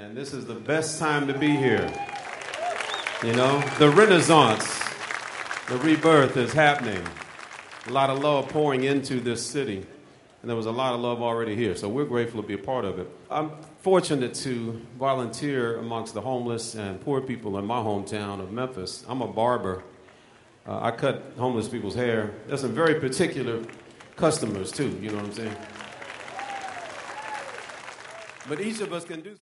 And this is the best time to be here. You know, the renaissance, the rebirth is happening. A lot of love pouring into this city. And there was a lot of love already here, so we're grateful to be a part of it. I'm fortunate to volunteer amongst the homeless and poor people in my hometown of Memphis. I'm a barber. I cut homeless people's hair. There's some very particular customers, too, you know what I'm saying? But each of us can do